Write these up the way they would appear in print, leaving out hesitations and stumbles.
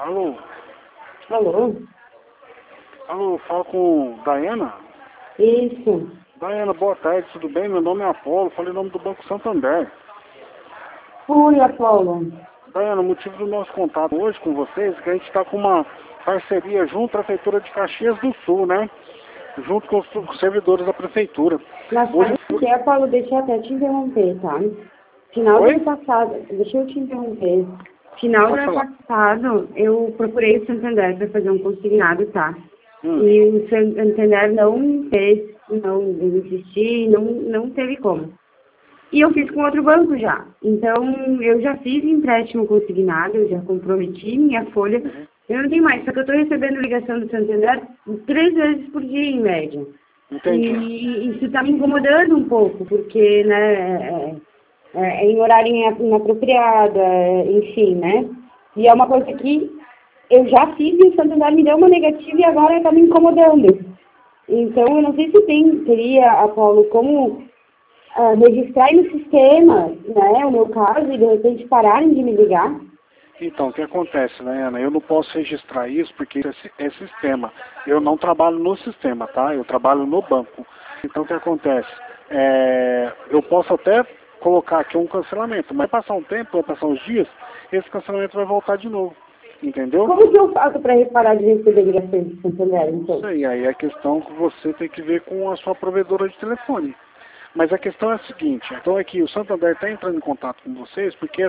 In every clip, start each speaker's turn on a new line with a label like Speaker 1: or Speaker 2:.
Speaker 1: Alô?
Speaker 2: Alô?
Speaker 1: Alô, falo com Daiana?
Speaker 2: Isso.
Speaker 1: Daiana, boa tarde, tudo bem? Meu nome é Apolo, falei em nome do Banco Santander.
Speaker 2: Oi, Apolo.
Speaker 1: Daiana, o motivo do nosso contato hoje com vocês é que a gente está com uma parceria junto à Prefeitura de Caxias do Sul, né? Junto com os servidores da Prefeitura.
Speaker 2: Mas
Speaker 1: Hoje...
Speaker 2: sabe o que, Apolo? Deixa eu até te interromper, tá? Final do
Speaker 1: Oi?
Speaker 2: ano passado, deixa eu te interromper. Final do
Speaker 1: Pode
Speaker 2: ano
Speaker 1: falar.
Speaker 2: passado, eu procurei o Santander para fazer um consignado, tá?
Speaker 1: Hum.
Speaker 2: E o Santander não fez, não insistir, não teve como. E eu fiz com outro banco já. Então, eu já fiz empréstimo consignado, eu já comprometi minha folha. Eu não tenho mais, só que eu estou recebendo ligação do Santander 3 vezes por dia, em média.
Speaker 1: Entendi.
Speaker 2: E isso está me incomodando um pouco, porque, né, é em horário inapropriado, enfim, né? E é uma coisa que eu já fiz e o Santander me deu uma negativa e agora está me incomodando. Então, eu não sei se teria, Apolo, como registrar no sistema, né, o meu caso, e de repente pararem de me ligar.
Speaker 1: Então, o que acontece, né, Ana? Eu não posso registrar isso porque é sistema. Eu não trabalho no sistema, tá? Eu trabalho no banco. Então, o que acontece? Eu posso até colocar aqui um cancelamento, mas vai passar um tempo, vai passar uns dias, esse cancelamento vai voltar de novo. Entendeu?
Speaker 2: Como que eu faço para parar de receber ligações de Santander, então?
Speaker 1: Isso aí é a questão que você tem que ver com a sua provedora de telefone. Mas a questão é a seguinte, então é que o Santander está entrando em contato com vocês porque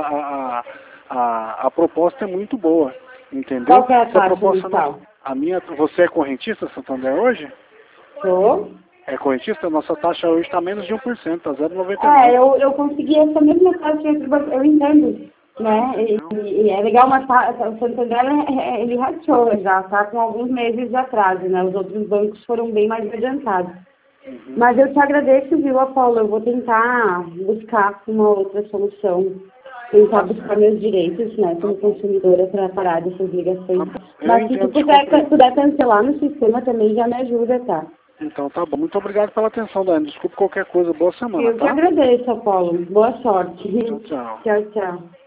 Speaker 1: a proposta é muito boa, entendeu?
Speaker 2: Qual que é a
Speaker 1: Essa
Speaker 2: taxa
Speaker 1: proposta
Speaker 2: mensal?
Speaker 1: você é correntista Santander hoje?
Speaker 2: Sou.
Speaker 1: É correntista? Nossa taxa hoje está menos de 1%, está 0,99.
Speaker 2: Eu consegui essa mesma taxa que eu entendo, né? E é legal, mas o Santander, ele rachou já, tá com alguns meses de atraso, né? Os outros bancos foram bem mais adiantados. Mas eu te agradeço, viu, Apolo? Eu vou tentar buscar uma outra solução, tentar buscar meus direitos, né, como consumidora, para parar dessas ligações. Mas se tu puder cancelar no sistema também já me ajuda, tá?
Speaker 1: Então tá bom. Muito obrigado pela atenção, Dani. Desculpe qualquer coisa. Boa semana,
Speaker 2: Eu que
Speaker 1: tá?
Speaker 2: agradeço, Apolo. Boa sorte.
Speaker 1: Tchau, tchau.
Speaker 2: Tchau, tchau.